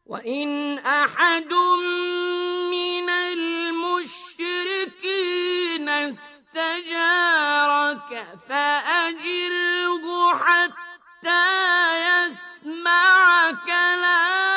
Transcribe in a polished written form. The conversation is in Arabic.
وَإِنْ أَحَدٌ مِّنَ الْمُشْرِكِينَ اسْتَجَارَكَ فَأَجِرْهُ حَتَّىٰ يَسْمَعَ كَلَامَ